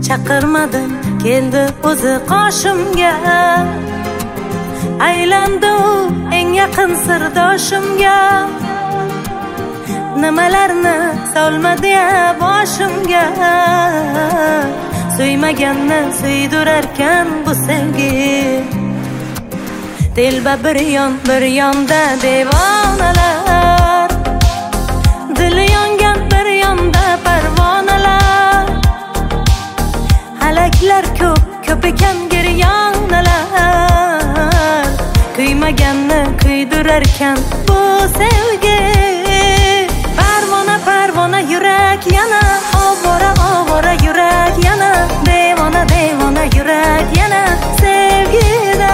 chaqirmadim, keldi o'zi qoshimga. Aylandi u eng yaqin sirdoshimga. Nimalarni solmadi ya boshimga. Suymaganni suydirarkan bu sevgi. Telba bir yonda devonalar, dili yongan bir yonda parvonalar. Halaklar ko'p ekan giryonalar, kuymaganni kuydirarkan bu sevgi. Parvona yurak yana, ovora yurak yana, devona yurak yana sevgida.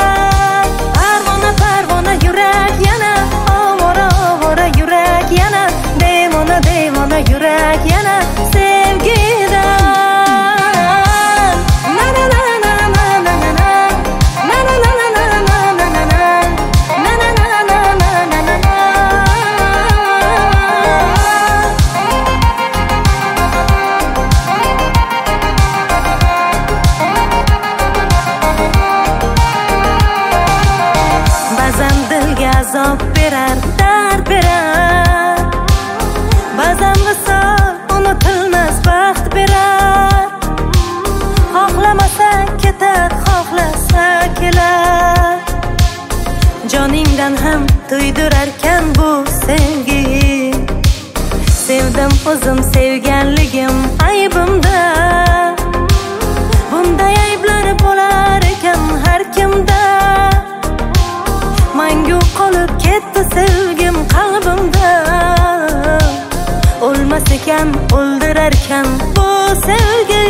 Parvona yurak yana, ovora yurak yana, devona yurak yana sevgida. Azob berar, dard berar, ba'zan visol unutilmas baxt berar. Xohlamasa ketar, xohlasa kelar, joningdan ham to'ydirarkan bu sevgi. Sevdim o'zim sevganligim aybimda, bunday ayblar bo'lar ekan har kimda. Mangu qolib ketdi sevgim qalbimda, o'lmas ekan o'ldirarkan bu sevgi.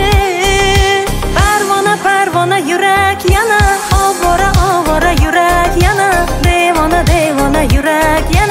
Parvona yurak yana, ovora yurak yana, devona yurak yana.